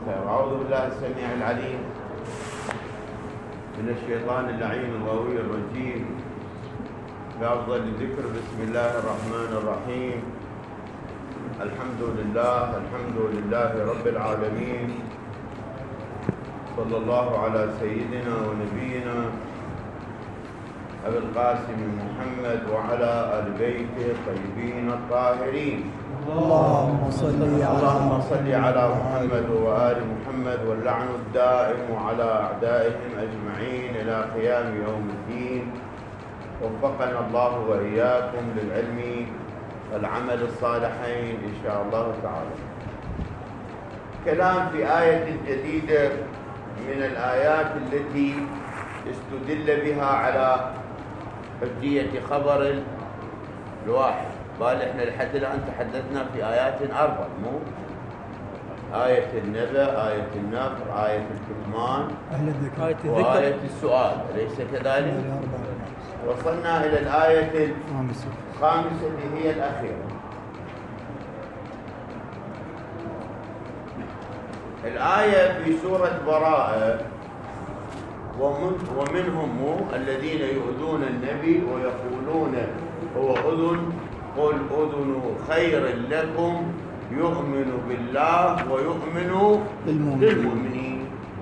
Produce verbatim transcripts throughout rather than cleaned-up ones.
خير. أعوذ بالله السميع العليم من الشيطان اللعين الغوي الرجيم. بأفضل الذكر بسم الله الرحمن الرحيم. الحمد لله الحمد لله رب العالمين. صلى الله على سيدنا ونبينا أبي القاسم محمد وعلى آل بيته الطيبين الطاهرين. اللهم صل اللهم صل على محمد وآل محمد، واللعن الدائم على أعدائهم أجمعين إلى قيام يوم الدين. وفقنا الله وإياكم للعلم والعمل الصالحين إن شاء الله تعالى. كلام في آية جديدة من الآيات التي استدل بها على حجية خبر الواحد. قال احنا لحد الآن تحدثنا في آيات أربع، مو آية النبأ، آية النفر، آية الكتمان، وآية السؤال، أليس كذلك؟ وصلنا إلى الآية الخامسة اللي هي الأخيرة. الآية في سورة براءة: ومن ومنهم الذين يؤذون النبي ويقولون هو أذن قل أذن خير لكم يؤمن بالله ويؤمن بالمؤمنين.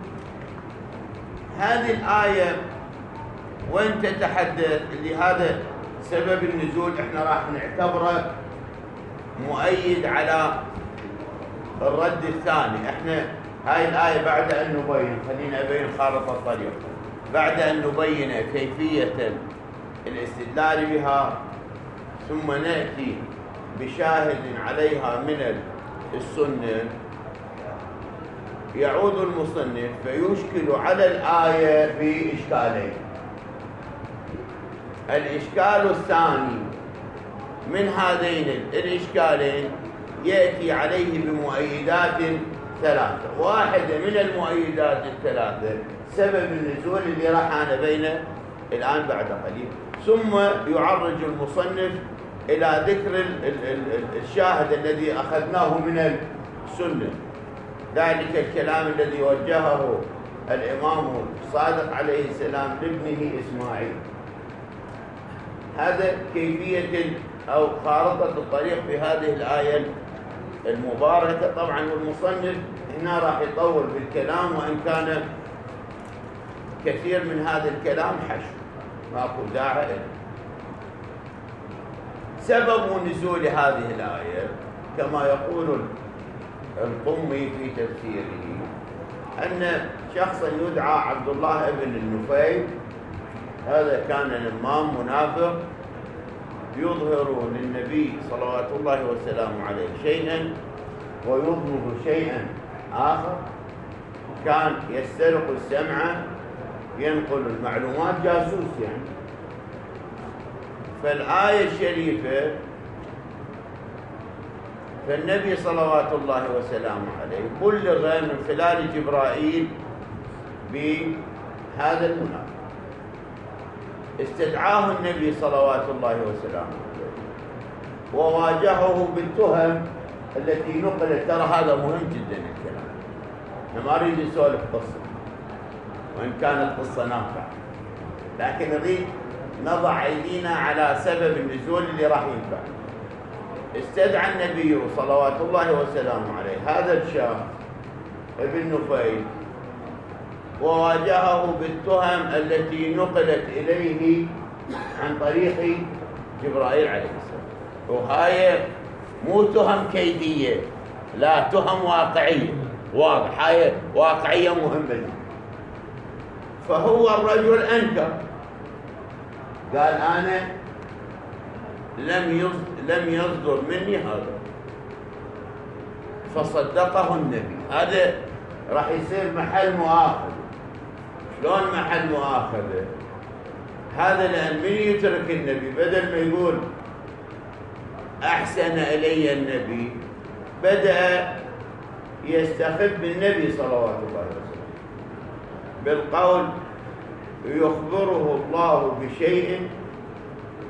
هذه الآية وين تتحدث اللي هذا سبب النزول، احنا راح نعتبره مؤيد على الرد الثاني. احنا هاي الآية بعد أن نبين، خلينا أبين خارطة الطريق، بعد أن نبين كيفية الاستدلال بها ثم نأتي بشاهد عليها من السنة، يعود المصنف فيشكل على الآية بإشكالين. الإشكال الثاني من هذين الإشكالين يأتي عليه بمؤيدات ثلاثة. واحدة من المؤيدات الثلاثة سبب النزول اللي راح أنا بينه الآن بعد قليل، ثم يعرج المصنف إلى ذكر الشاهد الذي أخذناه من السنة، ذلك الكلام الذي وجهه الإمام الصادق عليه السلام لابنه إسماعيل. هذا كيفية أو خارطة الطريق في هذه الآية المباركة. طبعا المصنف هنا راح يطول بالكلام، وإن كان كثير من هذا الكلام حشو ماكو داعي له. سبب نزول هذه الآية كما يقول القمي في تفسيره أن شخصا يدعى عبد الله بن النفيل، هذا كان الإمام منافق يظهر للنبي صلوات الله وسلامه عليه شيئا ويظهر شيئا آخر، كان يسترق السمع، ينقل المعلومات، جاسوس يعني. فالآية الشريفة فالنبي صلوات الله وسلامه عليه بلغ من خلال جبرائيل بهذا المنافق. استدعاه النبي صلوات الله وسلامه عليه وواجهه بالتهم التي نقلت. ترى هذا مهم جدا الكلام، احنا ما نريد نسولف قصه وان كانت قصه نافعه، لكن نريد نضع ايدينا على سبب النزول اللي راح ينفع. استدعى النبي صلوات الله وسلامه عليه هذا الشاب ابن نفيل وواجهه بالتهم التي نقلت إليه عن طريق جبرائيل عليه السلام. وهاي مو تهم كيدية، لا، تهم واقعية واضح، هاي واقعية مهمة دي. فهو الرجل أنكر، قال أنا لم يصدر, لم يصدر مني هذا، فصدقه النبي. هذا راح يصير محل مؤاخذة. شلون محل مؤاخذة؟ هذا لأن من يترك النبي بدل ما يقول أحسن إلي النبي، بدأ يستخف بالنبي صلوات الله وسلم بالقول يخبره الله بشيء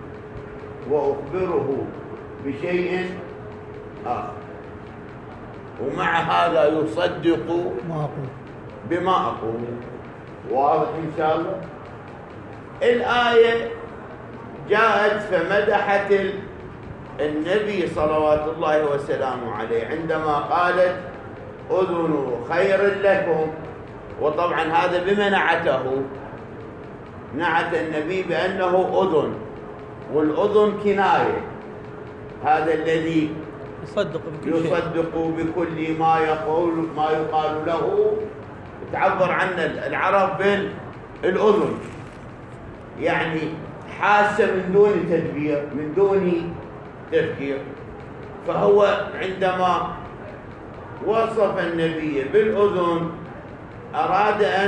وأخبره بشيء آخر. ومع هذا يصدق ما أقول بما أقول. واضح إن شاء الله؟ الآية جاءت فمدحت النبي صلوات الله وسلامه عليه عندما قالت أذن خير لكم. وطبعا هذا بما نعته، نعت النبي بأنه أذن، والأذن كناية، هذا الذي يصدق بكل شيء، يصدق بكل ما يقول ما يقال له. تعبر عنه العرب بالأذن، يعني حاسة من دون تدبير، من دون تفكير. فهو عندما وصف النبي بالأذن أراد أن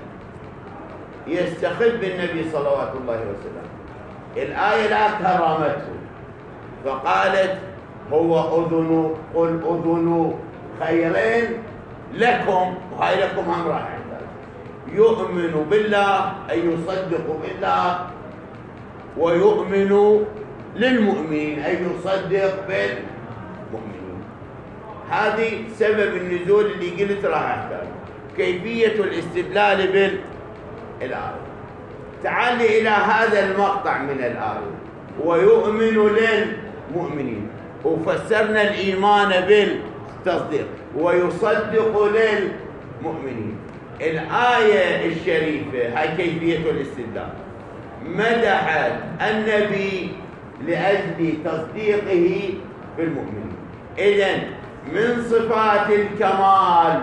يستخف بالنبي صلوات الله وسلامه. الآية لا كرمته فقالت هو أذن، قل أذن خيرين لكم، وهي لكم هم راح يؤمن بالله أي يصدق بالله، ويؤمن للمؤمنين أي يصدق بالمؤمنين. هذه سبب النزول اللي قلت راح أحتاج. كيفية الاستدلال بالآية، تعال إلى هذا المقطع من الآية ويؤمن للمؤمنين، وفسرنا الإيمان بالتصديق ويصدق للمؤمنين. الآية الشريفة هاي كيفية الاستدلال، مدحت النبي لأجل تصديقه بالمؤمنين. إذن من صفات الكمال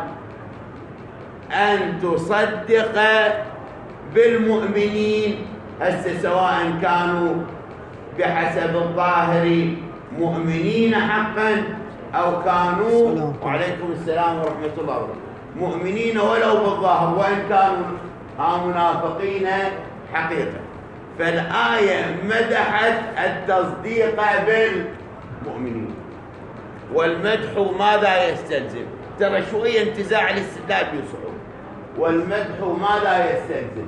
أن تصدق بالمؤمنين، هسه سواء كانوا بحسب الظاهر مؤمنين حقا أو كانوا وعليكم السلام ورحمة الله وبركاته مؤمنين ولو بالظاهر، وإن كانوا منافقين حقيقة. فالآية مدحت التصديق بالمؤمنين. والمدح ماذا يستلزم؟ ترى شوية انتزاع الاستدلال بصعوبة. والمدح ماذا يستلزم؟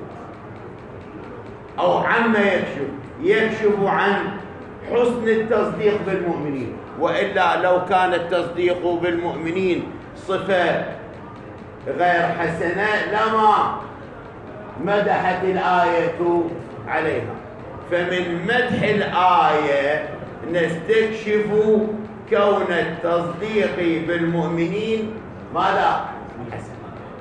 أو عما يكشف؟ يكشف عن حسن التصديق بالمؤمنين. وإلا لو كان التصديق بالمؤمنين صفة غير حسنة لما مدحت الآية عليها. فمن مدح الآية نستكشف كون التصديق بالمؤمنين ماذا؟ حسن.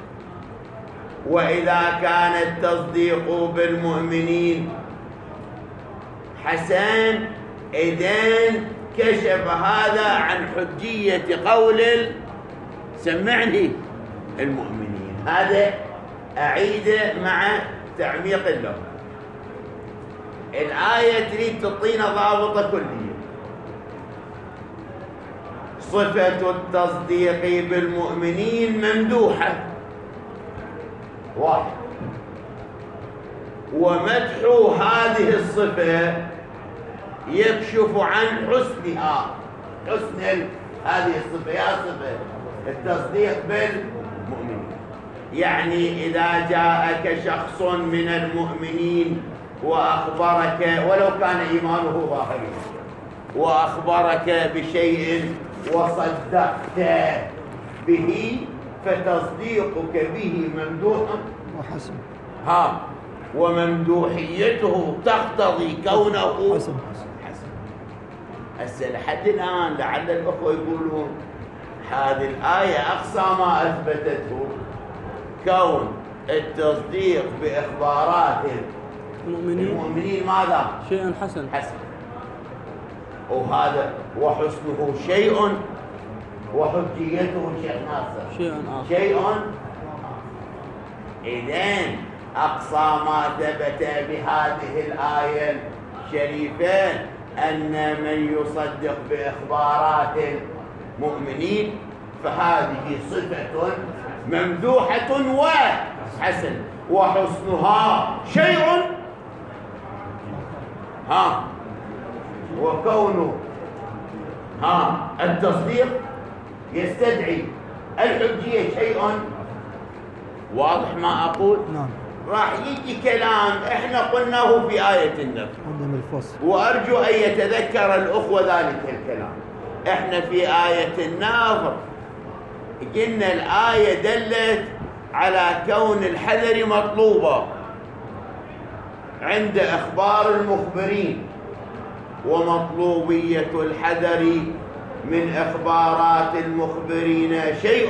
وإذا كان التصديق بالمؤمنين حسن إذن كشف هذا عن حجية قول سمعني المؤمنين. هذا أعيده مع تعميق اللغة. الآية تريد تعطينا ضابطة كلية. صفة التصديق بالمؤمنين ممدوحة، واحد. ومدح هذه الصفة يكشف عن حسنها، حسن هذه الصفة يا صفة التصديق بالمؤمنين. يعني إذا جاءك شخص من المؤمنين وأخبرك ولو كان إيمانه ظاهري وأخبرك بشيء وصدقت به فتصديقك به ممدوح وحسن. ها وممدوحيته تقتضي كونه حسن. حسن. هسه لحد الآن لعل الأخوة يقولون هذه الآية أقصى ما أثبتته كون التصديق بإخبارات المؤمنين, المؤمنين ماذا؟ شيء حسن. حسن. وهذا وحسنه شيء وحجيته شيء ناصر شيء آخر. شيء. إذن أقصى ما ثبت بهذه الآية الشريفة أن من يصدق بإخبارات المؤمنين فهذه صفة ممدوحة وحسن، وحسنها شيء ها وكونه ها التصديق يستدعي الحجية شيء. واضح ما أقول؟ نعم. راح يجي كلام احنا قلناه في آية النفس، عدم الفصل، وأرجو أن يتذكر الأخوة ذلك الكلام. احنا في آية النفر قلنا الآية دلت على كون الحذر مطلوبة عند أخبار المخبرين، ومطلوبية الحذر من إخبارات المخبرين شيء،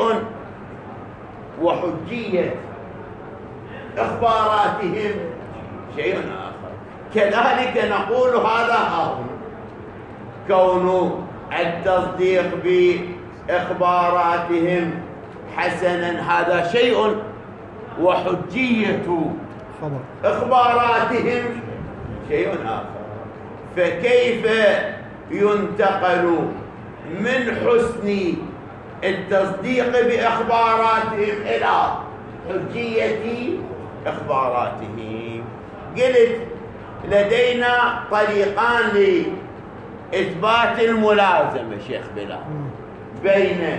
وحجية إخباراتهم شيء آخر. كذلك نقول هذا آخر، كون التصديق بإخباراتهم حسنا هذا شيء، وحجية خبر إخباراتهم شيء آخر. فكيف ينتقل من حسن التصديق بإخباراتهم إلى حجية إخباراتهم؟ قلت لدينا طريقان لإثبات الملازمة شيخ بلال بين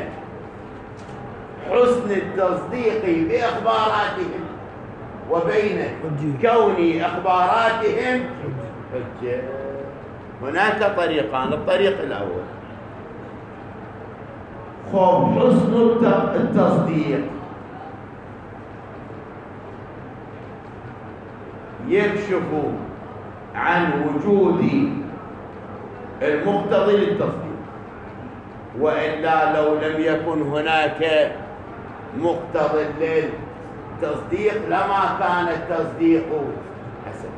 حسن التصديق بإخباراتهم وبين كون إخباراتهم حجة. هناك طريقان. الطريق الأول، خب حسن التصديق يكشف عن وجود المقتضي للتصديق، وإلا لو لم يكن هناك مقتضي للتصديق لما كان التصديق حسنا.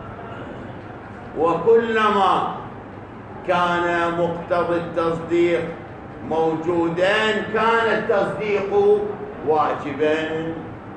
وكلما كان مقتضي التصديق موجودا كان التصديق واجبا.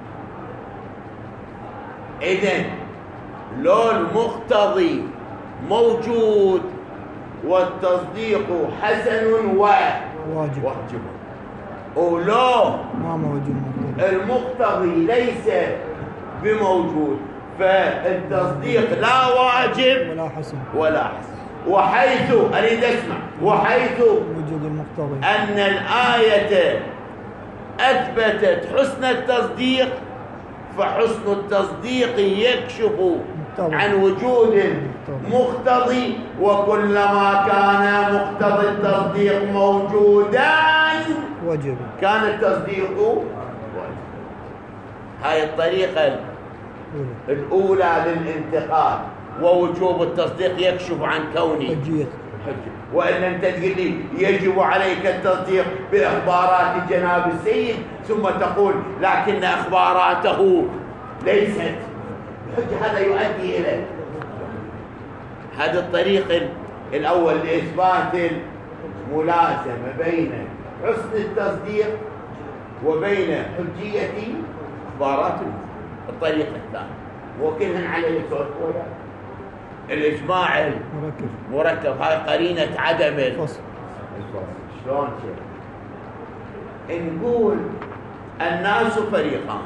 إذن لو المقتضي موجود والتصديق حسن وواجب واجب، ولو ما موجود المقتضي ليس بموجود فالتصديق لا واجب ولا حسن ولا حسن. وحيث أريد أسمع وحيث وجود المقتضي أن الآية أثبتت حسن التصديق، فحسن التصديق يكشف عن وجود مقتضي، وكلما كان مقتضي التصديق موجودا وجب كان التصديق واجب. هاي الطريقة الأولى للانتقال، ووجوب التصديق يكشف عن كونه حجية حجة. وإلا أنت تقول لي يجب عليك التصديق بإخبارات جناب السيد ثم تقول لكن أخباراته ليست حجة، هذا يؤدي إلى هذا الطريق الأول لإثبات الملازمة بين حسن التصديق وبين حجية أخبارات. الطريق الثاني وكلهن على يسوع الإجماع مركب مركب، هاي قرينة عدم الفصل. شلون شيء؟ نقول الناس فريقان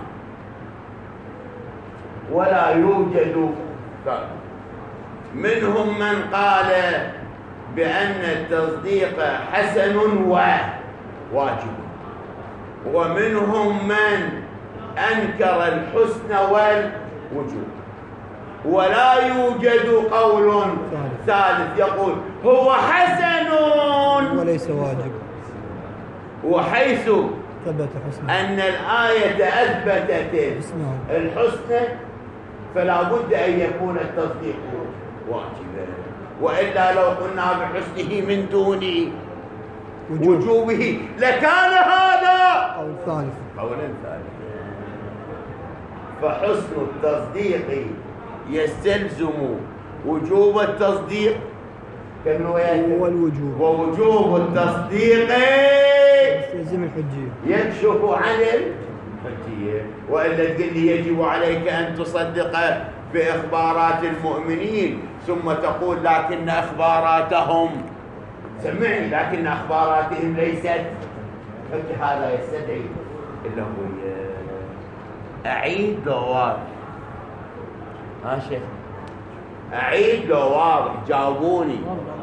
ولا يوجد فرق، منهم من قال بأن التصديق حسن وواجب، ومنهم من أنكر الحسن والوجوب، ولا يوجد قول ثالث يقول هو حسن وليس واجب. وحيث ثبت حسن أن الآية أثبتت الحسن فلا بد أن يكون التصديق واجبا، وإلا لو قلنا بحسنه من دون وجوبه لكان هذا قول ثالث قولا ثالث. فحسن التصديق يستلزم وجوب التصديق والوجوب، ووجوب التصديق يستلزم الحجية يكشف عن الحجية. وإلا تقول لي يجب عليك أن تصدق بإخبارات المؤمنين ثم تقول لكن أخباراتهم، سمعني، لكن أخباراتهم ليست حجة، هذا يستدعي إلا هو أعيد لو واضح. ها شيخ أعيد لو واضح، جاوبوني.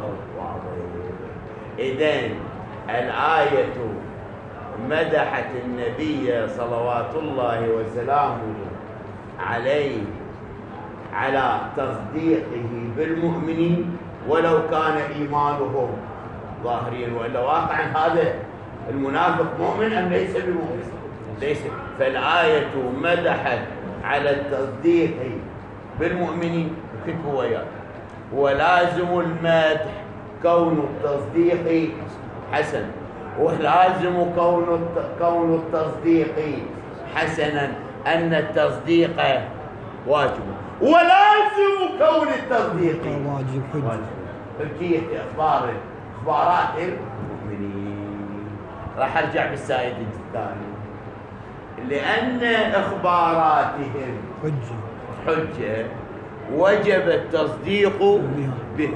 إذن الآية مدحت النبي صلوات الله وسلامه عليه على تصديقه بالمؤمنين ولو كان إيمانهم ظاهرين، وإلا واقعا هذا المنافق مؤمن أم ليس بمؤمن؟ ليس. فالآية مدحت على التصديق بالمؤمنين، كتبوا وياه، ولازم المدح كون التصديق حسن، ولازم كون كون التصديق حسنا أن التصديق واجب، ولازم كون التصديق واجب حجة. حجية أخبار إخبارات المؤمنين. راح أرجع بالسائد الثاني، لأن إخباراتهم حجة حجة وجب التصديق بهم،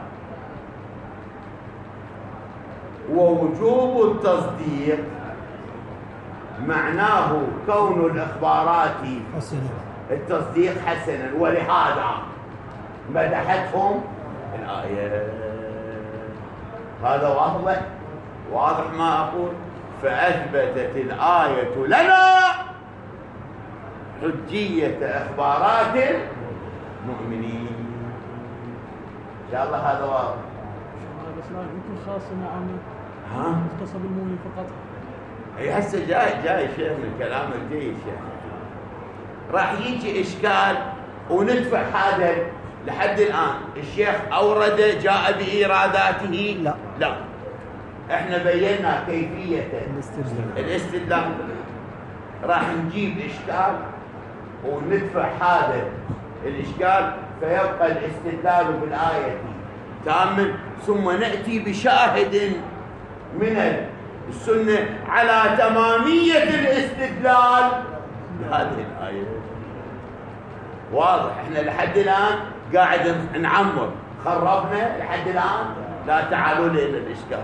ووجوب التصديق معناه كون الإخبارات حسنة التصديق حسنا، ولهذا مدحتهم الآية. هذا واضح واضح ما أقول. فأثبتت الآية لنا حجية إخبارات المؤمنين. إن شاء الله هذا واضح. بس لا يمكن خاصة معامل ها؟ مختصة بالمؤمن فقط. اي هسه جاي جاي شيخ من كلام الجيد شيخ. راح يجي إشكال وندفع هذا لحد الآن. الشيخ أورد جاء بإيراداته؟ لا لا. احنا بينا كيفية الاستدلال. الاستدلال. راح نجيب إشكال وندفع هذا الإشكال، فيبقى الاستدلال بالآية تاما، ثم نأتي بشاهد من السنة على تمامية الاستدلال بهذه الآية. واضح. احنا لحد الآن قاعد نعمر، خربنا لحد الآن. لا تعالوا لي إلى الإشكال.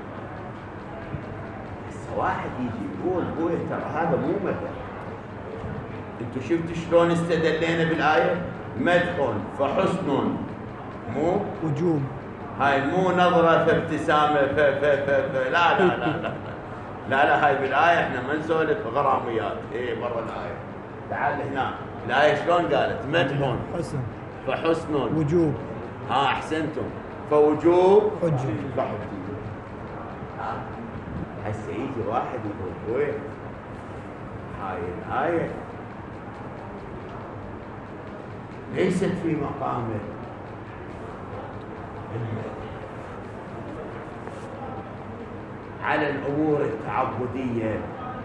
هسه واحد يجي يقول بوي ترى هذا مو مدح. انتوا شفتوا شلون استدلينا بالآية؟ مدح فحسن، مو وجوب. هاي مو نظرة فابتسامة ف ف ف ف لا لا لا لا لا لا هاي بالآية احنا ما نسولف غراميات. ايه برا الآية. تعال هنا الآية شلون قالت؟ مدح حسن فحسن وجوب. ها احسنتم. فوجوب حجة. فحجة. ها هسه يجي واحد يقول وين هاي الآية ليست في مقام على الأمور التعبدية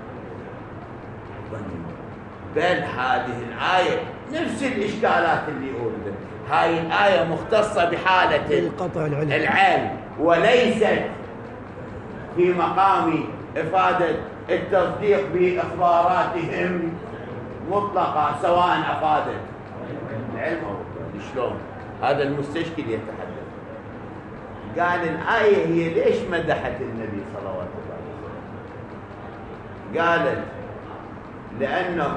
بل هذه الآية نفس الإشكالات اللي أوردت. هاي الآية مختصة بحالة القطع العلم. العلم، وليست في مقام إفادة التصديق بإخباراتهم مطلقة، سواء أفادت العلم أو شلون. هذا المستشكل يتحدث. قال الآية هي ليش مدحت النبي صلوات الله عليه وسلم؟ قالت لأنه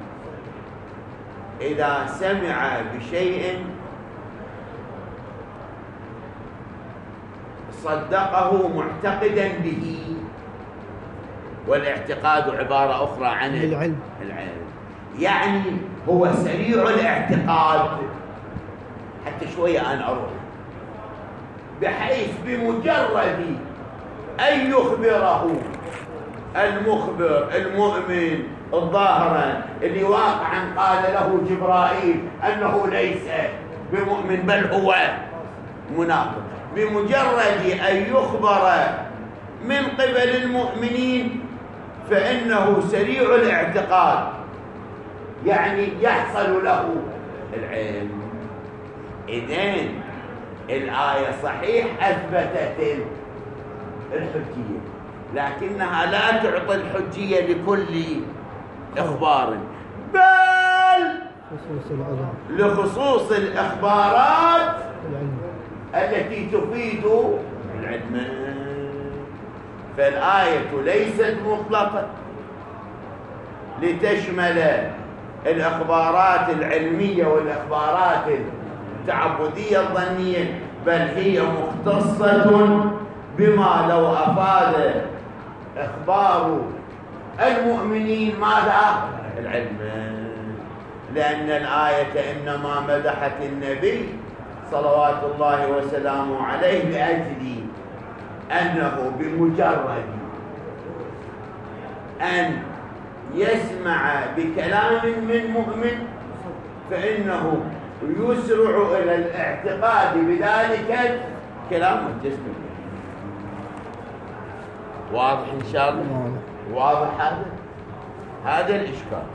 إذا سمع بشيء صدقه معتقدا به، والاعتقاد عبارة أخرى عن العلم. العلم يعني هو سريع الاعتقاد. حتى شوية أنا أروح بحيث بمجرد أن يخبره المخبر المؤمن الظاهرا اللي واقعا قال له جبرائيل أنه ليس بمؤمن بل هو منافق، بمجرد أن يخبر من قبل المؤمنين فإنه سريع الاعتقاد، يعني يحصل له العلم. إذن الآية صحيح أثبتت الحجية، لكنها لا تعطي الحجية لكل إخبار، بل خصوص العلم. لخصوص الإخبارات العلم. التي تفيد العلم. فالآية ليست مطلقة لتشمل الإخبارات العلمية والإخبارات التعبدية الظنية، بل هي مختصة بما لو أفاد إخبار المؤمنين ماذا؟ العلم. لأن الآية إنما مدحت النبي صلوات الله وسلامه عليه لأجل أنه بمجرد أن يسمع بكلام من مؤمن فإنه يسرع إلى الاعتقاد بذلك الكلام والجزم. واضح إن شاء الله؟ واضح هذا؟ هذا الإشكال.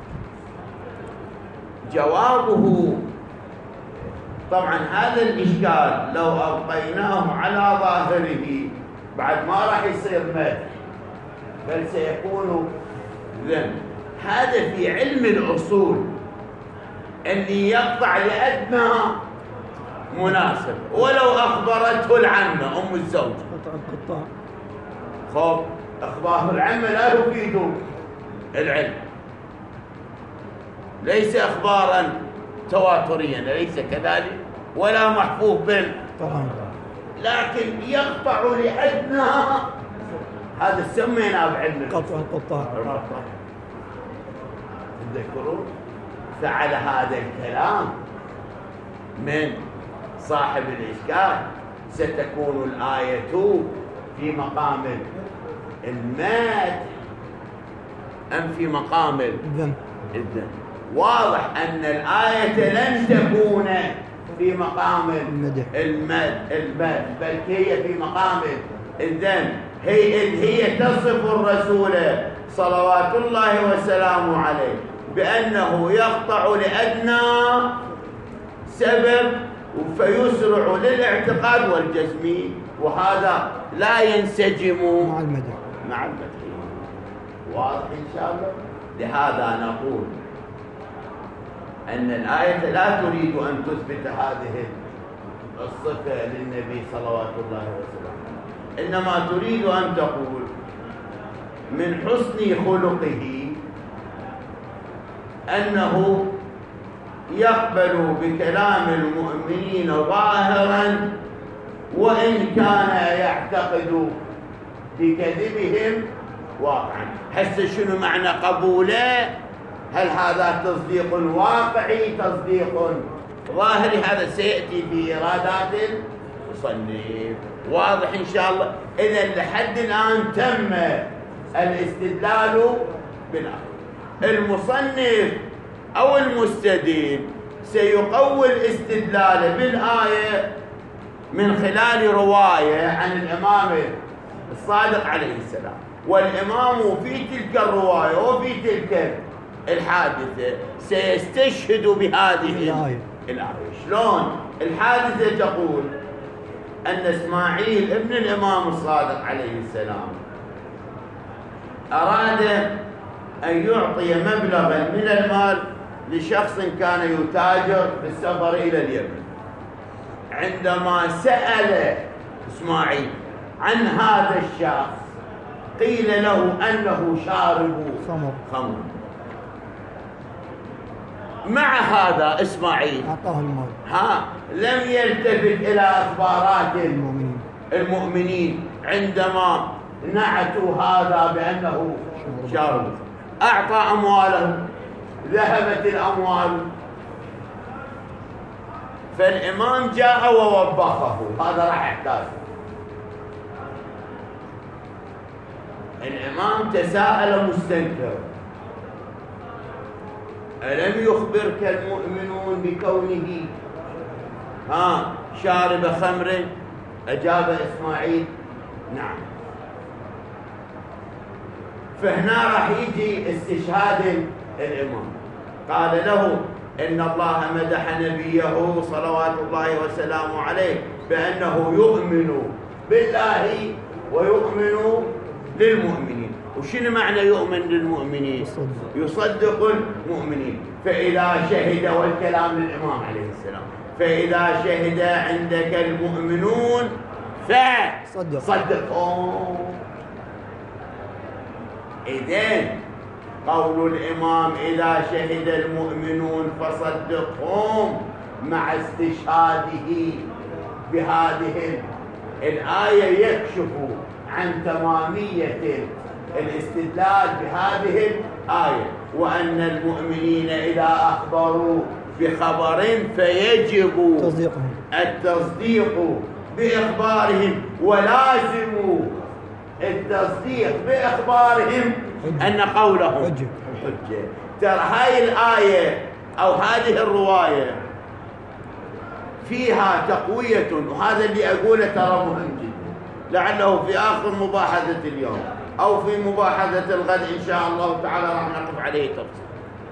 جوابه طبعا هذا الإشكال لو أبقيناه على ظاهره بعد ما راح يصير مدح بل سيكون ذم. هذا في علم الأصول اللي يقطع لأدنى مناسب ولو أخبرته العمة أم الزوج. قطع القطاع. خب أخبار العمة لا يفيد العلم، ليس أخبارا تواتريا ليس كذلك ولا محفوظ بال، لكن يقطع لأدنى، هذا سمينا بعلم قطع القطاع. تذكرون فعل هذا الكلام من صاحب الإشكال ستكون الآية في مقام المدح أم في مقام الذم؟ واضح أن الآية لن تكون في مقام المدح المدح بل هي في مقام الذم. هي هي تصف الرسول صلوات الله وسلامه عليه بأنه يقطع لأدنى سبب فيسرع للاعتقاد والجزم، وهذا لا ينسجم مع المدح. مع المدح. واضح إن شاء الله؟ لهذا نقول أن الآية لا تريد أن تثبت هذه الصفة للنبي صلوات الله وسلامه، إنما تريد أن تقول من حسن خلقه أنه يقبل بكلام المؤمنين ظاهرا وإن كان يعتقد بكذبهم واقعا. هسه شنو معنى قبوله؟ هل هذا تصديق واقعي تصديق ظاهري؟ هذا سيأتي في إرادات المصنف. واضح إن شاء الله؟ إذا لحد الآن تم الاستدلال بالآية. المصنف أو المستدل سيقوي الاستدلال بالآية من خلال رواية عن الإمام الصادق عليه السلام، والإمام في تلك الرواية وفي تلك الحادثة سيستشهد بهذه الآية. شلون؟ الحادثة تقول أن إسماعيل ابن الإمام الصادق عليه السلام أراد أن يعطي مبلغا من المال لشخص كان يتاجر بالسفر إلى اليمن. عندما سأل إسماعيل عن هذا الشخص قيل له أنه شارب خمر خمر. مع هذا إسماعيل أعطاه المال، ها لم يلتفت إلى أخبارات المؤمنين المؤمنين عندما نعتوا هذا بأنه شارب. أعطى أمواله، ذهبت الأموال، فالإمام جاء ووبخه. هذا راح يحتاج. الإمام تساءل مستنكر: ألم يخبرك المؤمنون بكونه ها شارب خمر؟ أجاب إسماعيل: نعم. فهنا راح يجي استشهاد الإمام. قال له: إن الله مدح نبيه صلوات الله وسلامه عليه بأنه يؤمن بالله ويؤمن للمؤمنين. وشنو معنى يؤمن للمؤمنين؟ يصدق المؤمنين. فإذا شهد، والكلام للإمام عليه السلام، فإذا شهد عندك المؤمنون فصدقهم. إذن قول الإمام إذا شهد المؤمنون فصدقهم مع استشهاده بهذه الآية يكشف عن تمامية الاستدلال بهذه الآية، وأن المؤمنين إذا أخبروا بخبر فيجب التصديق بإخبارهم، ولازم التصديق بإخبارهم أن قولهم حجة. حجة. ترى هاي الآية أو هذه الرواية فيها تقوية، وهذا اللي أقوله ترى مهم جدا، لعله في آخر مباحثة اليوم أو في مباحثة الغد إن شاء الله تعالى راح نقف عليه تفصيل.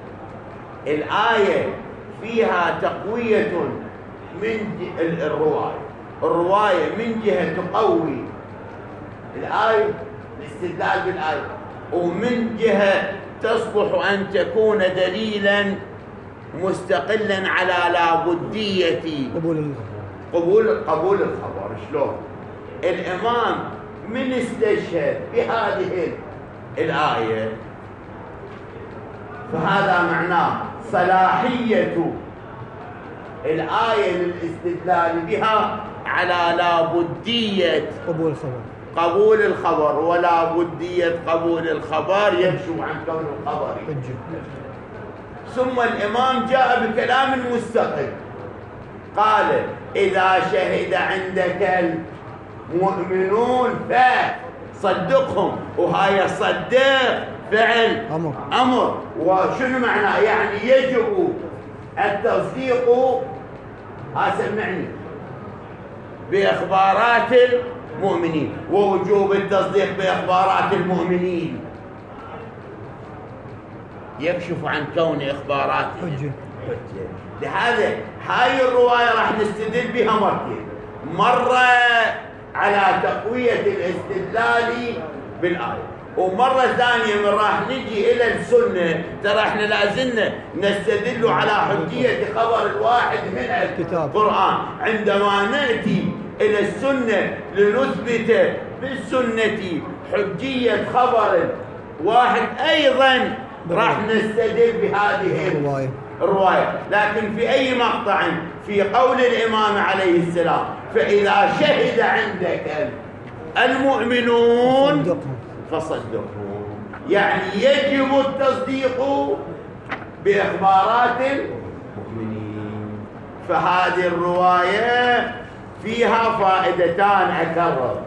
الآية فيها تقوية من الرواية الرواية من جهة تقوي الآية، الاستدلال بالآية، ومن جهة تصبح أن تكون دليلا مستقلا على لابدية قبول قبول قبول الخبر. شلون؟ الإمام من استشهد بهذه الآية فهذا معناه صلاحية الآية للاستدلال بها على لابدية قبول الخبر قبول الخبر، ولا بدية قبول الخبر يكشف عن كون الخبر حجة. ثم الإمام جاء بكلام مستقل قال إذا شهد عندك المؤمنون فصدقهم، وهاي صدق فعل أمر أمر. وشنو معناه؟ يعني يجب التصديق، ها سمعني، بإخبارات المؤمنين، ووجوب التصديق بإخبارات المؤمنين يكشف عن كون إخباراتهم حجة. حجة. لهذا هاي الرواية راح نستدل بها مرتين، مرة على تقوية الاستدلال بالآية، ومرة ثانية من راح نجي إلى السنة. ترى احنا لازلنا نستدل على حجية خبر الواحد من القرآن. عندما نأتي إلى السنة لنثبت بالسنة حجية خبر واحد أيضا راح نستدل بهذه الرواية الرواية. لكن في أي مقطع؟ في قول الإمام عليه السلام فإذا شهد عندك المؤمنون فصدقهم، يعني يجب التصديق بإخبارات المؤمنين. فهذه الرواية فيها فائدتان أكرر،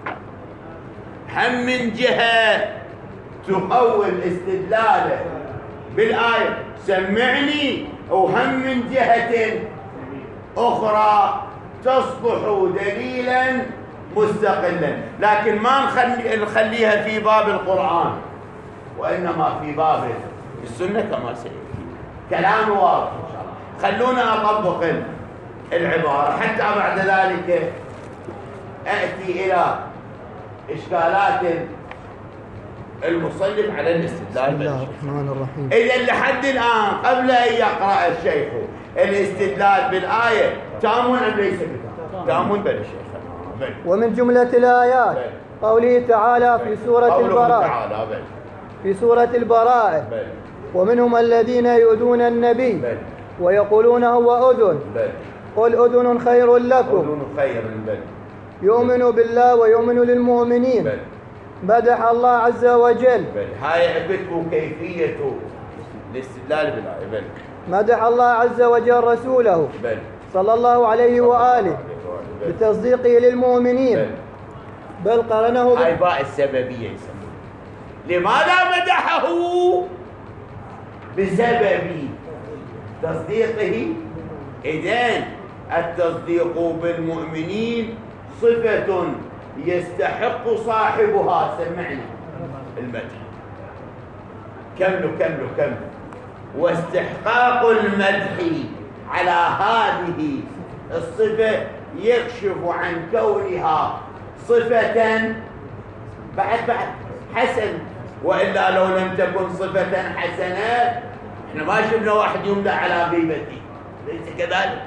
هم من جهة تقوي الاستدلال بالآية سمعني، وهم من جهة أخرى تصبح دليلا مستقلا. لكن ما نخلي نخليها في باب القرآن، وإنما في باب السنة كما سيأتي. كلام واضح إن شاء الله. خلونا أطبق العبارة حتى بعد ذلك أأتي إلى إشكالات المصنف على الاستدلال. بسم الله الرحمن الرحيم. إذا لحد الآن قبل أن يقرأ الشيخ الاستدلال بالآية تام أم ليس بتام؟ تام بل الشيخ. ومن جملة الآيات قوله تعالى في سورة البراءة في سورة البراءة ومنهم الذين يؤذون النبي ويقولون هو أذن قل أذن خير لكم يؤمن بالله ويؤمن للمؤمنين. مدح الله عز وجل. هاي عبته كيفية الاستدلال بالآية. مدح الله عز وجل رسوله صلى الله عليه وآله بتصديقه للمؤمنين، بل قرنه هاي باء السببية يسمونه. لماذا مدحه؟ بسبب تصديقه. إذن التصديق بالمؤمنين صفة يستحق صاحبها، سمعنا المدح، كملوا كملوا كملوا. واستحقاق المدح على هذه الصفة يكشف عن كونها صفة بعد بعد حسن، وإلا لو لم تكن صفة حسنة احنا ما شفنا واحد يمدح على غيبته، ليس كذلك؟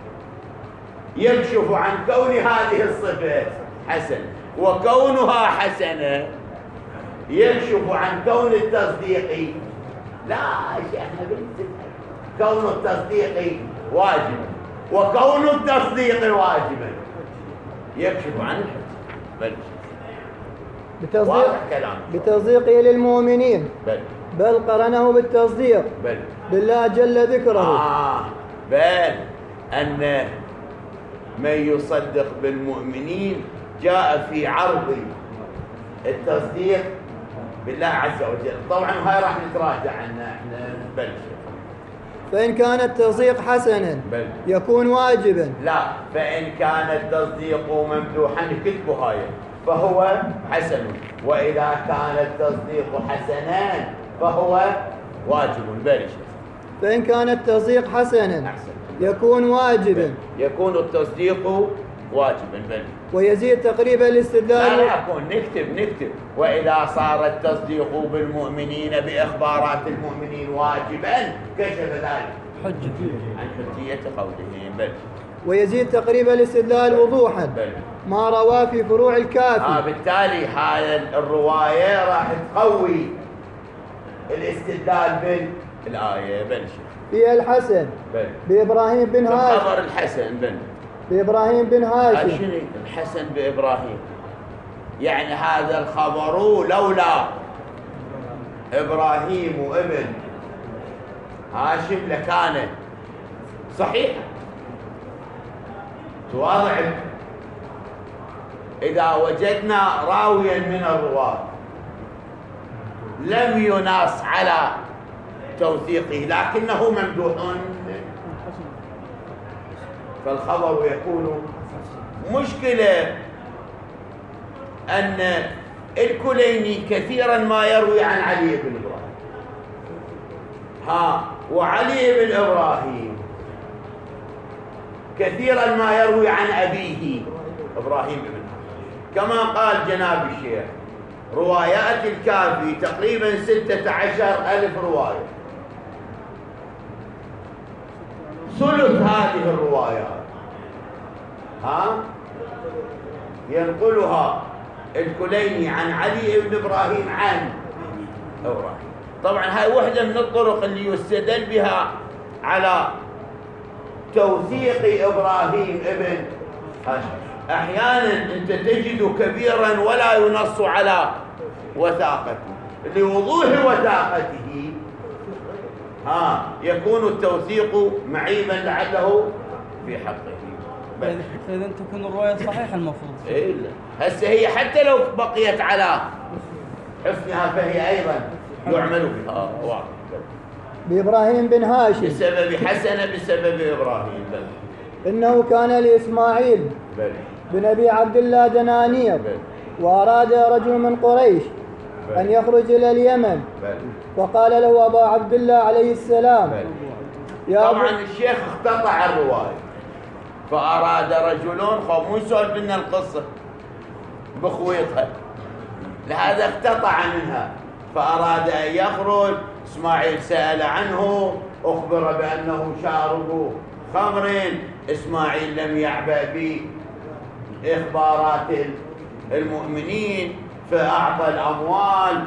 يكشف عن كون هذه الصفة حسن، وكونها حسنة يكشف عن كون التصديق لا شيء، كون التصديق واجبا، وكون التصديق واجبا يكشف عن الحسن. بتصديق بتصديقه للمؤمنين، بل بل قرنه بالتصديق بل بالله جل ذكره. آه بل أن من يصدق بالمؤمنين جاء في عرض التصديق بالله عز وجل. طبعا هاي راح نتراجع عنها احنا نبلش. فإن كان التصديق حسنا بل. يكون واجبا. لا، فإن كان التصديق ممدوحا كتبوا هاي فهو حسن، وإذا كان التصديق حسنا فهو واجب. بلش. فإن كان التصديق حسنا يكون واجبا. يكون التصديق واجبا. بل. ويزيد تقريبا الاستدلال. لا لا أكون نكتب نكتب وإذا صار التصديق بالمؤمنين بإخبارات المؤمنين واجبا كشف ذلك حجة عن حجية قولهم. بل. ويزيد تقريبا الاستدلال وضوحا بل. ما رواه في فروع الكافي. آه بالتالي هاي الرواية راح تقوي الاستدلال بالآية. بل. فيها الحسن بل. بإبراهيم بن هاشم. خبر الحسن. بل. بإبراهيم بن هاشم. شنو الحسن بإبراهيم؟ يعني هذا الخبر لولا إبراهيم وابن هاشم لكان صحيح. تواضع إذا وجدنا راويا من الرواة لم يناص على توثيقه لكنه ممدوح فالخبر يكون مشكلة. أن الكليني كثيرا ما يروي عن علي بن إبراهيم، ها وعلي بن إبراهيم كثيرا ما يروي عن أبيه إبراهيم بن كما قال جناب الشيخ روايات الكافي تقريبا ستة عشر ألف رواية. ثلث هذه الروايات ها ينقلها الكليني عن علي بن إبراهيم عن إبراهيم. طبعا هاي وحدة من الطرق اللي يستدل بها على توثيق إبراهيم ابن هاشم. أحيانا أنت تجد كبيرا ولا ينص على وثاقته، لوضوح وثاقته ها يكون التوثيق معيبا لعله في حقه. إذا تكون الرواية صحيحة المفروض. إيه لا هسه هي حتى لو بقيت على حسنها فهي أيضا يعمل بها واضح. بإبراهيم بن هاشم بسبب حسنة بسبب إبراهيم. بل. إنه كان لإسماعيل بل. بن أبي عبد الله دنانير بل. وأراد رجل من قريش بل. أن يخرج إلى اليمن بل. فقال له أبا عبد الله عليه السلام بل. يا طبعا أبو الشيخ اقتطع الرواية فأراد رجلون خو مو يسولف لنا القصة بخويطها، لهذا اقتطع منها فأراد أن يخرج. إسماعيل سأل عنه أخبر بأنه شارب خمر. إسماعيل لم يعبأ بإخبارات المؤمنين فأعطى الأموال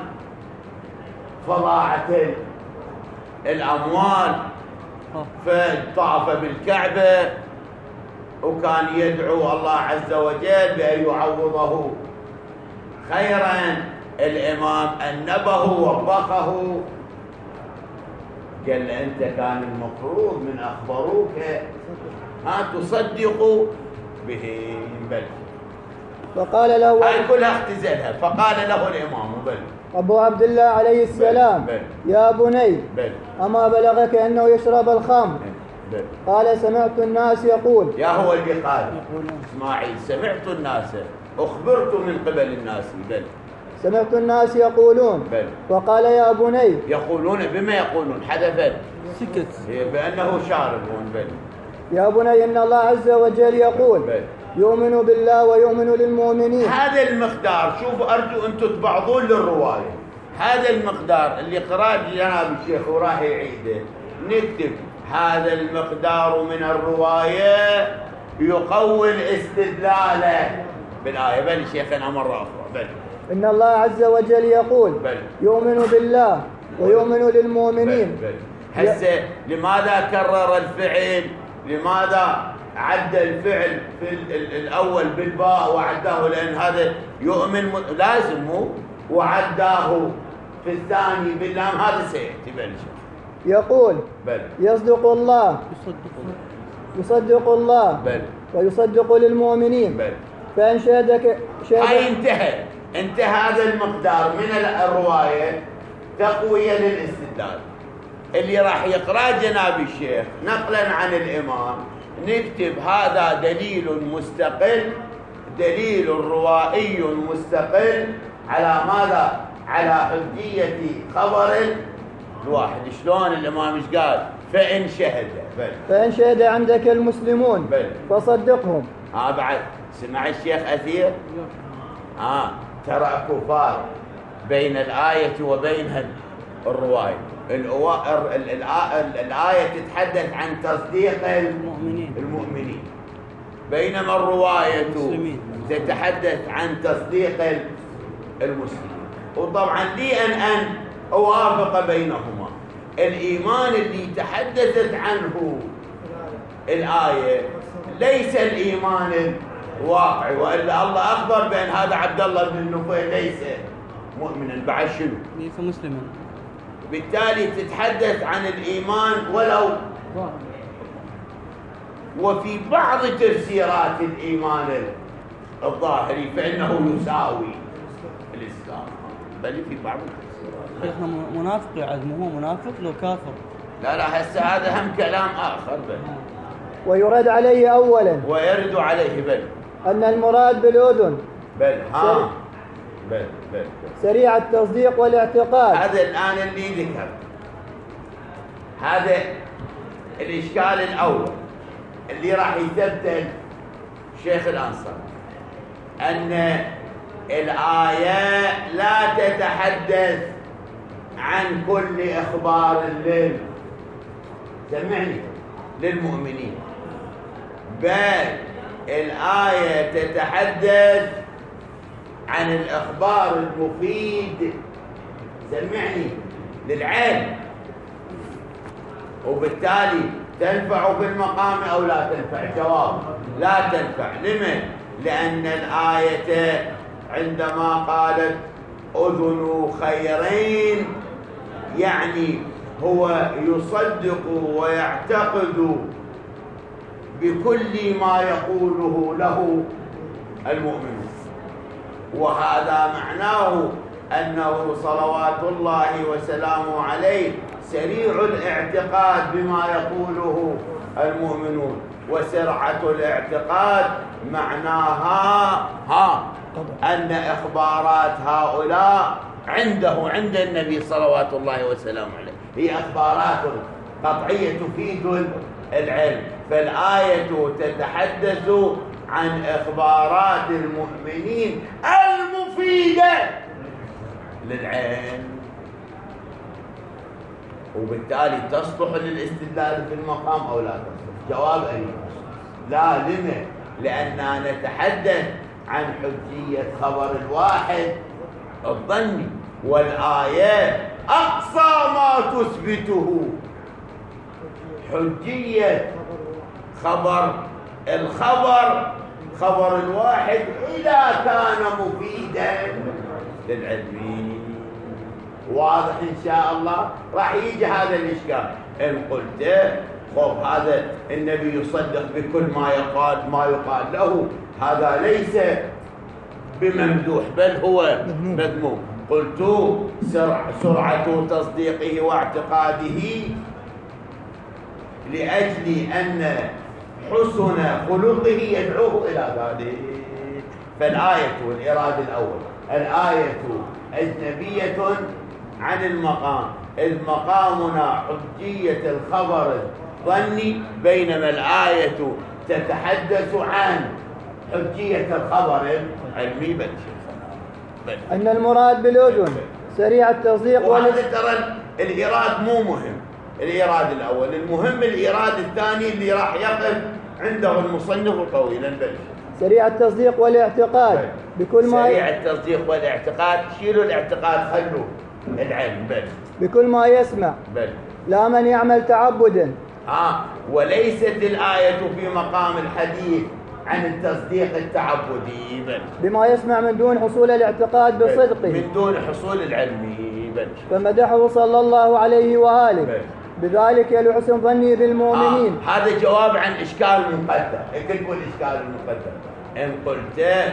فضاعت الأموال فطاف بالكعبة وكان يدعو الله عز وجل بأن يعوضه خيرا. الإمام أنبه ووبخه قال له أنت كان المفروض من أخبروك ها تصدق به. بل. فقال له هاي كلها اختزلها. فقال له الإمام بل. أبو عبد الله عليه السلام بل. بل. يا بني بل. أما بلغك أنه يشرب الخمر؟ بل. قال سمعت الناس يقول. يا هو اللي قال إسماعيل سمعت الناس أخبرت من قبل الناس. بل. سمعت الناس يقولون. بل. فقال يا بني. يقولون بما يقولون حدثت سكت بأنه شاربون. بل. يا بني إن الله عز وجل يقول بل. يؤمن بالله ويؤمن للمؤمنين. هذا المقدار شوفوا أرجو أن تتبعضون للرواية. هذا المقدار اللي قرأ جناب الشيخ وراح يعيده نكتب هذا المقدار من الرواية يقوي الاستدلال بالآية. بل شيخنا مرة أخرى. بل. إن الله عز وجل يقول بل. يؤمن بالله ويؤمن للمؤمنين. بل. بل. هسه لماذا كرر الفعل؟ لماذا عد الفعل في الأول بالباء وعداه؟ لأن هذا يؤمن لازم مو وعداه في الثاني باللام. هذا سيأتي. بل. يقول بل. يصدق الله يصدق الله بل. ويصدق للمؤمنين. بل. فإن شهدك هاي انتهى انت هذا المقدار من الرواية تقوية للاستدلال. اللي راح يقرأ جناب الشيخ نقلا عن الإمام نكتب هذا دليل مستقل، دليل روائي مستقل على ماذا؟ على حجية خبر الواحد. شلون الإمام ايش قال؟ فإن شهد بل فإن شهد عندك المسلمون بل فصدقهم. ها بعد سمع الشيخ أثير؟ ها ترى كفار بين الآية وبين الرواية. الآية تتحدث عن تصديق المؤمنين, المؤمنين. بينما الرواية تتحدث عن تصديق المسلمين. وطبعا لي أن أن أوافق بينهما. الإيمان اللي تحدثت عنه الآية ليس الإيمان الواقعي، وإلا الله أخبر بأن هذا عبد الله بن النفيل ليس مؤمنا بعد شنو؟ ليس مسلما. بالتالي تتحدث عن الإيمان ولو وفي بعض تفسيرات الإيمان الظاهري فإنه يساوي الإسلام، بل في بعض التفسيرات. شيخنا منافق يعد، مو هو منافق لو كافر. لا لا هسه هذا هم كلام آخر. بل ويرد عليه أولا ويرد عليه بل أن المراد بالأذن بل ها بل بل, بل. سريع التصديق والاعتقاد. هذا الآن اللي ذكر هذا الإشكال الأول اللي راح يثبت شيخ الأنصار، أن الآية لا تتحدث عن كل إخبار لل سمعني للمؤمنين، بل الآية تتحدث عن الإخبار المفيد سمعني للعلم، وبالتالي تنفع في المقام أو لا تنفع؟ جواب لا تنفع. لمن؟ لأن الآية عندما قالت أذن خيرين يعني هو يصدق ويعتقد بكل ما يقوله له المؤمنون، وهذا معناه أنه صلوات الله وسلامه عليه سريع الاعتقاد بما يقوله المؤمنون. وسرعة الاعتقاد معناها ها أن إخبارات هؤلاء عنده عند النبي صلوات الله وسلامه عليه هي إخبارات قطعية تفيد العلم. فالآية تتحدث عن إخبارات المؤمنين المفيدة للعلم، وبالتالي تصلح للاستدلال في المقام أو لا تصلح؟ جواب أي لا. لما؟ لأننا نتحدث عن حجية خبر الواحد الظني، والآية أقصى ما تثبته حجية خبر الخبر خبر الواحد إذا كان مفيدا للعلم. واضح إن شاء الله؟ راح يجي هذا الإشكال. إن قلت خب هذا النبي يصدق بكل ما يقال ما يقال له، هذا ليس بممدوح بل هو مذموم. قلت سرعة تصديقه واعتقاده لأجل أن حسن خلقه يدعوه إلى ذلك. فالآية والإراد الأول، الآية أجنبية عن المقام، إذ مقامنا حجية الخبر الظني، بينما الآية تتحدث عن حجية الخبر العلمي. بل أن المراد بالأذن سريع التصديق. وهذا ترى الإيراد مو مهم، الإيراد الأول المهم، الإيراد الثاني اللي راح يقف عنده المصنف طويلا. بل سريع التصديق والاعتقاد بكل ما سريع التصديق والاعتقاد، شيلوا الاعتقاد خلوا العلم. بل بكل ما يسمع، بل لا من يعمل تعبدا. آه وليست الآية في مقام الحديث عن التصديق التعبدي، بل بما يسمع من دون حصول الاعتقاد بصدقه، من دون حصول العلم. بل فمدحه صلى الله عليه وآله بل بذلك لحسن ظني بالمؤمنين. آه هذا جواب عن إشكال المقدر. اكتبوا الإشكال المقدر. إن قلت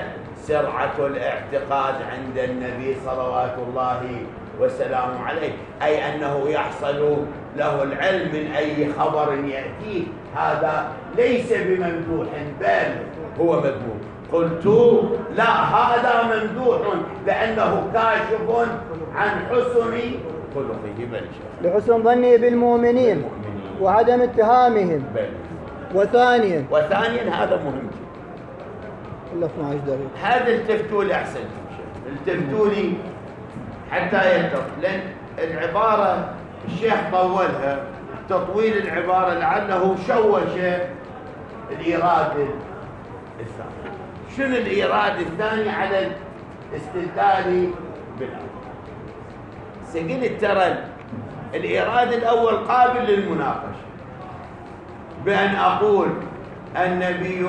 سرعة الاعتقاد عند النبي صلوات الله وسلامه عليه، أي أنه يحصل له العلم من أي خبر يأتيه، هذا ليس بممدوح بل هو مذموم. قلت لا، هذا ممدوح لأنه كاشف عن حسن خلقه. بل لحسن ظنه بالمؤمنين وعدم اتهامهم. بل وثانيا وثانيا هذا مهم جدا. إلا اثني عشر دقيقة. هذا التفتوا لي أحسن التفتوا لي حتى يلتف، لأن العبارة الشيخ طولها، تطويل العبارة لعله شوش الإيراد الثاني. شنو الإيراد الثاني على الاستدلال بالآية؟ سقلت ترى الإيراد الأول قابل للمناقشة، بأن أقول النبي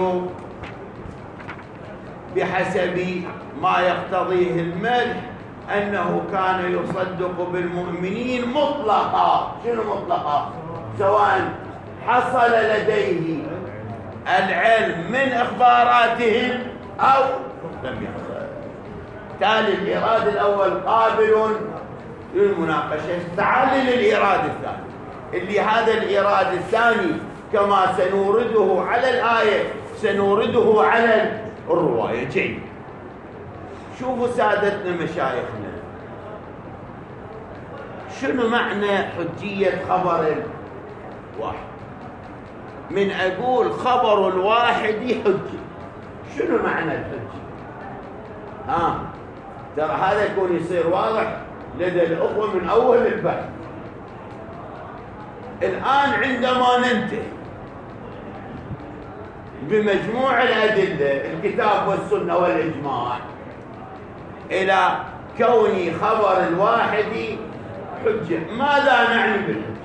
بحسب ما يقتضيه المدح أنه كان يصدق بالمؤمنين مطلقا. شنو مطلقا؟ سواء حصل لديه العلم من إخباراتهم أو لم يحصل. تالي الإيراد الأول قابل للمناقشة. تعال للإيراد الثاني، اللي هذا الإيراد الثاني كما سنورده على الآية سنورده على الرواية. جيد. شوفوا سادتنا مشايخنا، شنو معنى حجية خبر الواحد؟ من أقول خبر الواحد حجة، شنو معنى الحجة؟ ها ترى هذا يكون يصير واضح لدى الأخوة من أول البحث. الآن عندما ننتهي بمجموع الأدلة الكتاب والسنة والإجماع إلى كون خبر الواحد حجة، ماذا نعني بالحجة؟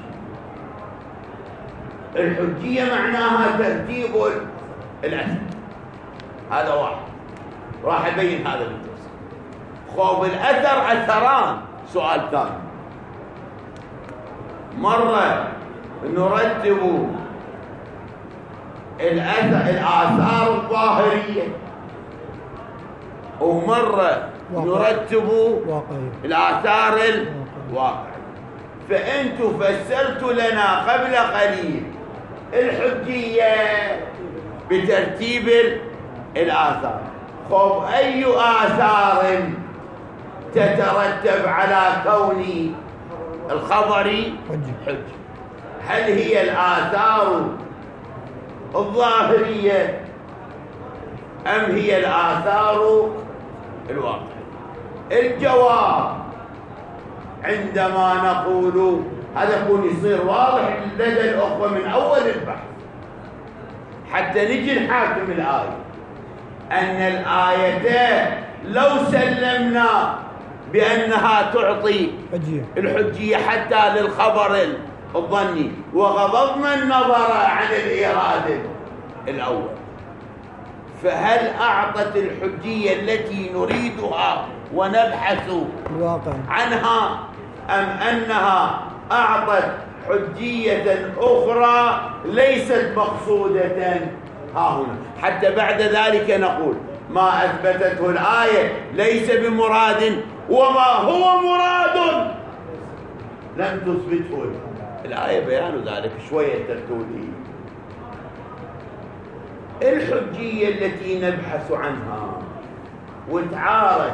الحجية معناها ترتيب الأثر، هذا واحد، راح أبين هذا بالتفصيل. خوف الأثر أثران، سؤال ثاني، مرة نرتب الأثر الآثار الظاهرية، ومرة نرتب الآثار الواقعية. فأنتم فسرتوا لنا قبل قليل الحجية بترتيب الآثار. خب أي آثار تترتب على كون الخبر حجة؟ هل هي الآثار الظاهرية أم هي الآثار الواقعية؟ الجواب عندما نقول هذا يكون يصير واضح لدى الأخوة من أول البحث حتى نجي نحاكم الآية، أن الآية لو سلمنا بأنها تعطي الحجية حتى للخبر الظني وغضضنا النظر عن الإيراد الأول، فهل أعطت الحجية التي نريدها ونبحث عنها أم أنها أعطت حجية أخرى ليست مقصودة ها هنا؟ حتى بعد ذلك نقول ما أثبتته الآية ليس بمراد، وما هو مراد لم تثبته الآية، بيان ذلك شوية ترتولي. الحجية التي نبحث عنها وتعارض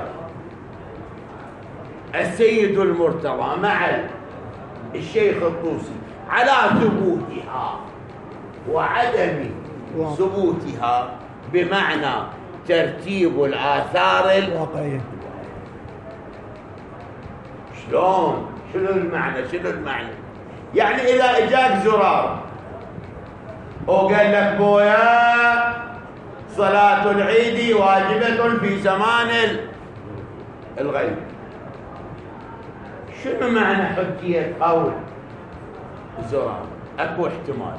السيد المرتضى مع الشيخ الطوسي على ثبوتها وعدم ثبوتها بمعنى ترتيب الآثار الواقعية. شلون؟ شنو المعنى؟ شنو المعنى؟ يعني إذا إجاك زرار وقال لك بويا صلاة العيد واجبة في زمان الغيب، شنو معنى حجية قول زرار؟ اكو احتمال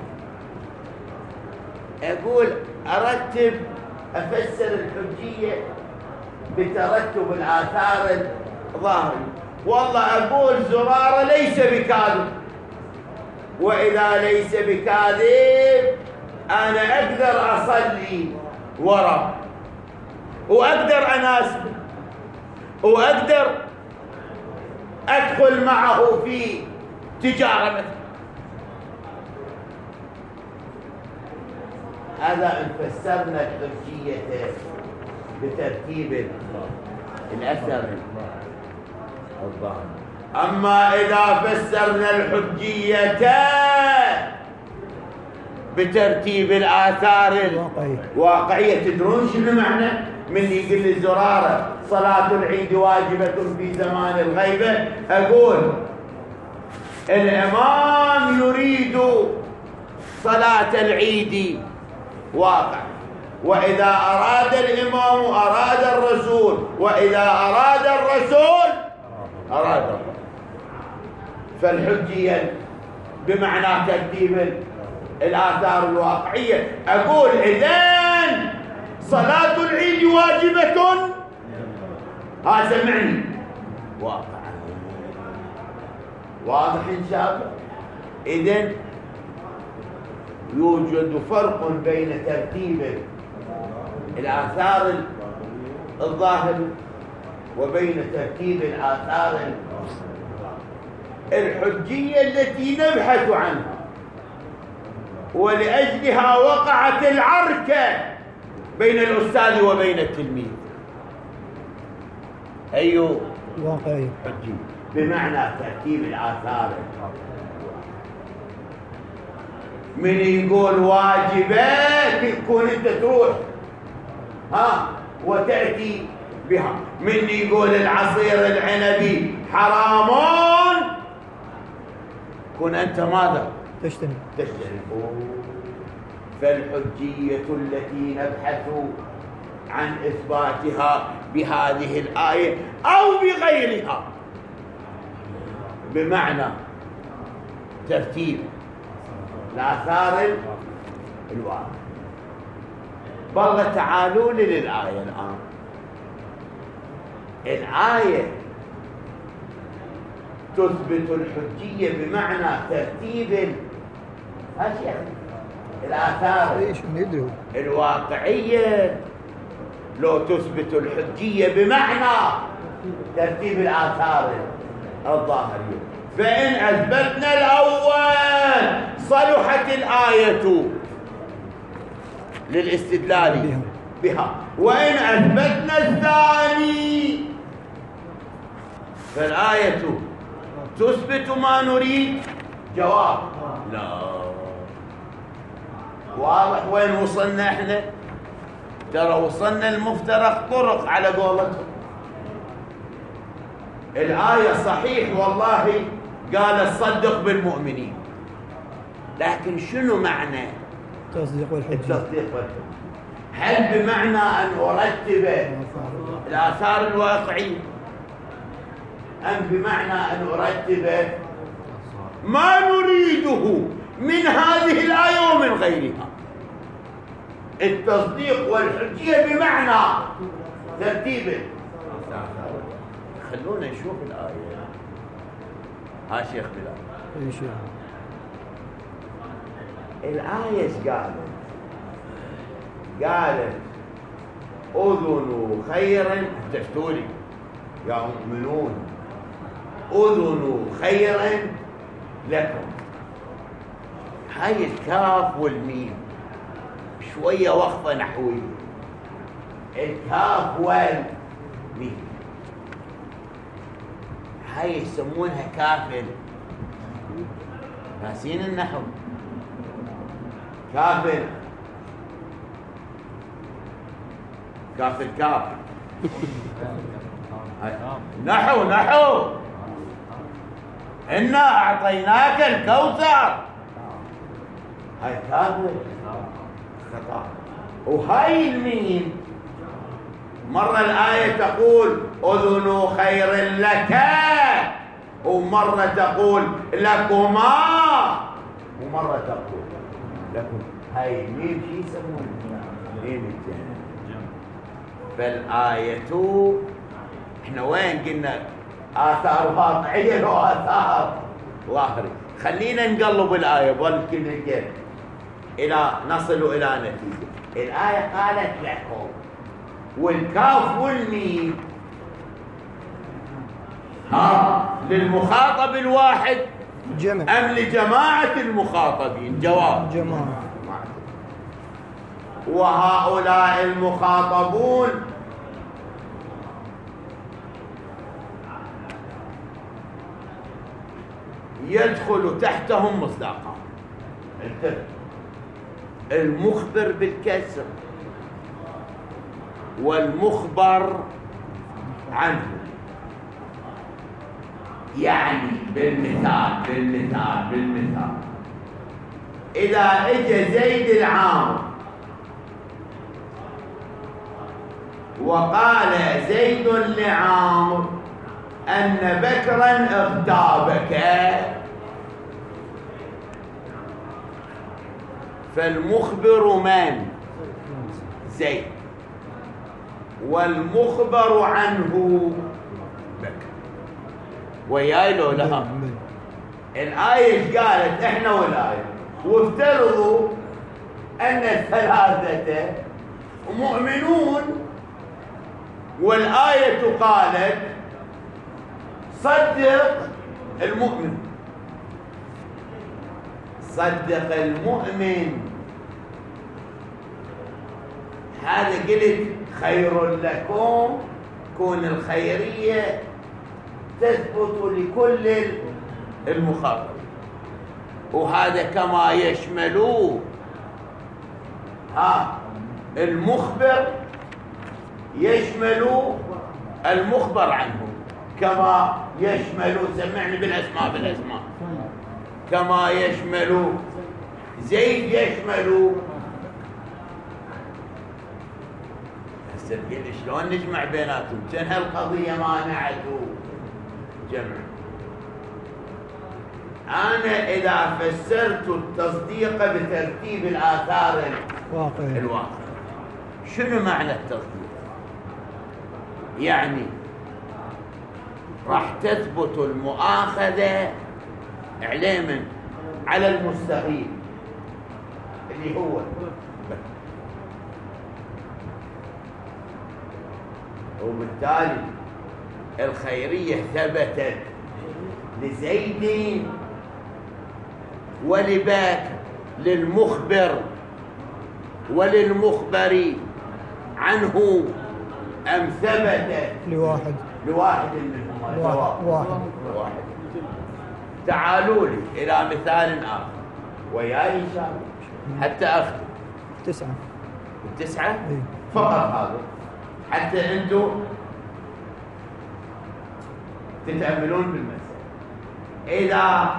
اقول ارتب افسر الحجية بترتب الاثار الظاهرية، والله اقول زرارة ليس بكاذب، واذا ليس بكاذب انا اقدر اصلي ورا وأقدر أناسبه وأقدر أدخل معه في تجارة مثلا. هذا إن فسرنا الحجية بترتيب الأثر الظاهر. أما إذا فسرنا الحجية بترتيب الآثار الواقعية، تدرون شنو معنى؟ من يقول لي زرارة صلاة العيد واجبة في زمان الغيبة، أقول الإمام يريد صلاة العيد واقع، وإذا أراد الإمام أراد الرسول، وإذا أراد الرسول أراد الله. فالحجية بمعنى ترتيب الآثار الواقعية. أقول إذن صلاة العيد واجبة، ها سمعني، واقع. واضح إن شاء الله؟ إذن يوجد فرق بين ترتيب الآثار الظاهرة وبين ترتيب الآثار الحجية التي نبحث عنها، ولأجلها وقعت العركة بين الأستاذ وبين التلميذ. أيوه واقعي حجي بمعنى ترتيب الآثار. من يقول واجبات تكون أنت تروح ها وتأتي بها، من يقول العصير العنبي حرام كن أنت ماذا؟ تشتري تشتري. فالحجية التي نبحث عن إثباتها بهذه الآية أو بغيرها بمعنى ترتيب الآثار الواقع. والله تعالوا لي للآية الآن. الآية تثبت الحجية بمعنى ترتيب هاشياء الآثار ايش ندري الواقعية، لو تثبت الحجية بمعنى ترتيب الآثار الظاهرية. فإن أثبتنا الأول صلحت الآية للاستدلال بها، وإن أثبتنا الثاني فالآية تثبت ما نريد. جواب لا. واضح وين وصلنا احنا؟ ترى وصلنا المفترق طرق على قولتهم. الآية صحيح والله قال صدق بالمؤمنين، لكن شنو معنى تصديق والحجة؟ التصديق والحجة هل بمعنى أن أرتب الآثار الواقعية، أم بمعنى أن أرتب ما نريده من هذه الآية ومن غيرها؟ التصديق والحجية بمعنى ترتيب. خلونا نشوف الآية. ها شيخ بلال، اي شيء الآية ايش قالت؟ قالت أذن خير، تفتولي يا مؤمنون أذن خير لكم. هاي الكاف والميم شوية وقفة نحوية. الكاف والميم هاي يسمونها كافل، ناسين النحو. كافل كاف الكاف نحو نحو إنا أعطيناك الكوثر. هاي كافل خطأ. وهاي الميم مرة الآية تقول أذن خير لك، ومرة تقول لكما، ومرة تقول لكم. هاي الميم شي يسمونها ميم الجنة. فالآية احنا وين قلنا آثار واقعية وآثار ظاهرية. خلينا نقلب الآية بل إلى نصل إلى نتيجة. الآية قالت لكم والكاف والميم ها للمخاطب الواحد جمع أم لجماعة المخاطبين؟ جواب جماعة. وهؤلاء المخاطبون يدخل تحتهم مصداقان. المخبر بالكسر والمخبر عنه. يعني بالمثال بالمثال بالمثال إذا اجى زيد العامر وقال زيد لعامر أن بكرا اغتابك، فالمخبر من؟ زيد، والمخبر عنه بكر. وياي لو لها الآية ايش قالت؟ احنا والآية وافترضوا أن الثلاثة مؤمنون، والآية قالت صدق المؤمن، صدق المؤمن. هذا قلت خير لكم، كون الخيرية تثبت لكل المخاطب، وهذا كما يشمل ها المخبر يشمل المخبر عنه، كما يشمل سمعني بالأسماء بالأسماء كما يشمل زيد يشمل. هسه تقول شلون نجمع بيناتهم؟ كان هالقضية مانعت جمع. أنا إذا فسرت التصديق بترتيب الآثار واقع الواقع، شنو معنى التصديق؟ يعني راح تثبت المؤاخذة عليه على المستغيث اللي هو وبالتالي الخيرية ثبتت لزيد ولباك للمخبر وللمخبر عنه، أم ثبتت لواحد لواحد منهما؟ واحد واحد, واحد. تعالوا لي إلى مثال آخر وياي إن شاء الله حتى أخذ تسعة التسعة اي فقط هذا، حتى أنتم تتأملون بالمسألة. إذا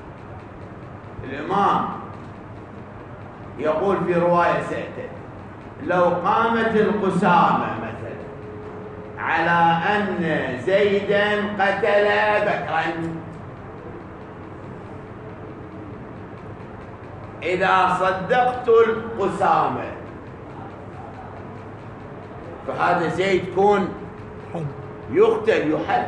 الإمام يقول في رواية سأتت لو قامت القسامة مثلا على أن زيدا قتل بكرا، إذا صدقت القسامة فهذا زيد كون حد يقتل يحد،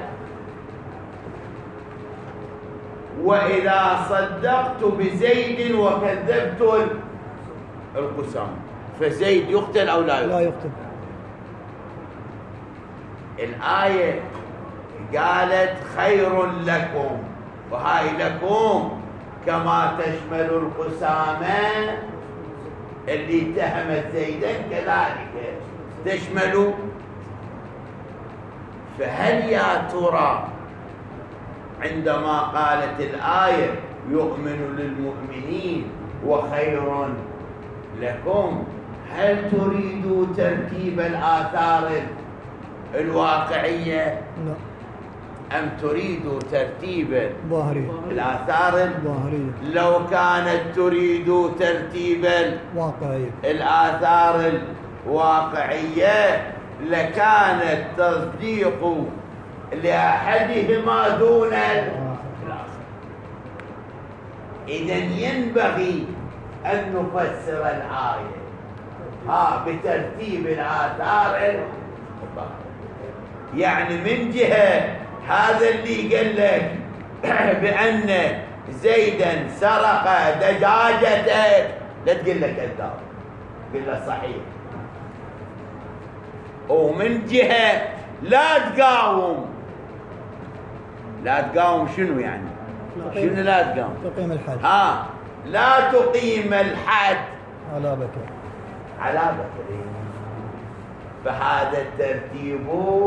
وإذا صدقت بزيد وكذبت القسامة فزيد يقتل أو لا يقتل؟ لا يقتل. الآية قالت خير لكم، وهاي لكم كما تشمل القسامة اللي اتهمت زيدا كذلك تشمل. فهل يا ترى عندما قالت الآية يؤمن للمؤمنين وخير لكم، هل تريد ترتيب الآثار الواقعية لا أم تريد ترتيب ظاهرية الآثار؟ ظاهرية. لو كانت تريد ترتيب واقعية الآثار الواقعية لكان التصديق لأحدهما دون الآخر. إذن ينبغي أن نفسر الآية ها بترتيب الآثار الواقعية. يعني من جهة هذا اللي قال لك بأن زيدا سرق دجاجتك لا تقول لك كذاب، قل له صحيح. ومن جهة لا تقاوم. لا تقاوم شنو يعني؟ شنو لا تقاوم؟ تقيم الحد. ها لا تقيم الحد على بكر. على بكر. فهذا الترتيب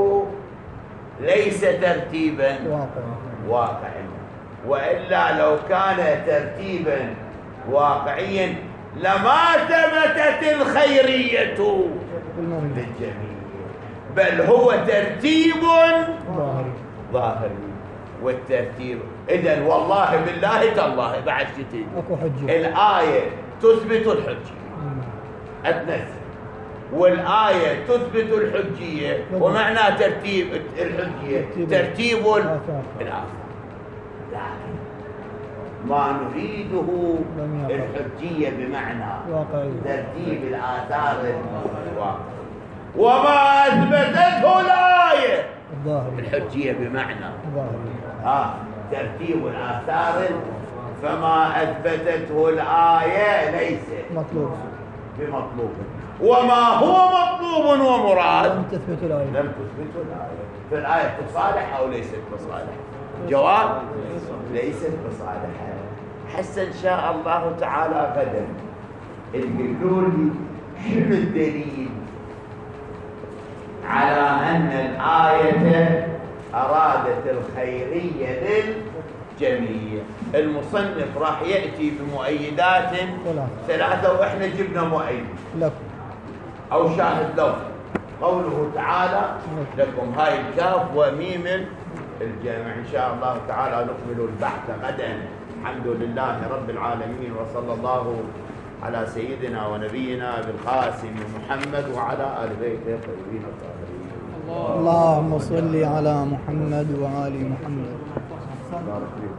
ليس ترتيبا واقع. واقعا، وإلا لو كان ترتيبا واقعيا لما ثبتت الخيرية للجميع، بل هو ترتيب ظاهري. ظاهري. والترتيب إذن والله بالله تالله بعد شتي اكو حجة. الآية تثبت الحجية أتنزل، والآية تثبت الحجية، ومعنى ترتيب الحجية ترتيب الآثار. لكن ما نريده الحجية بمعنى ترتيب الآثار الواقع، وما أثبتته الآية الحجية بمعنى آه ترتيب الآثار، فما أثبتته الآية ليس مطلوب بمطلوب. وما هو مطلوب ومراد لم تثبت الآية. لم تثبته الآية. فالآية تصالح أو ليست تصالح؟ جواب ليست بصالحة. حتى إن شاء الله تعالى غدا تقولوا لي شنو الدليل على أن الآية أرادت الخيرية للجميع. المصنف راح يأتي بمؤيدات ثلاثة، وإحنا جبنا مؤيد لكم أو شاهد له. قوله تعالى لكم، هاي الكاف وميم الجامع. إن شاء الله تعالى نكمل البحث غدا. الحمد لله رب العالمين، وصلى الله على سيدنا ونبينا بالقاسم محمد وعلى آل بيته الطيبين الطاهرين. اللهم صل على محمد وآل محمد.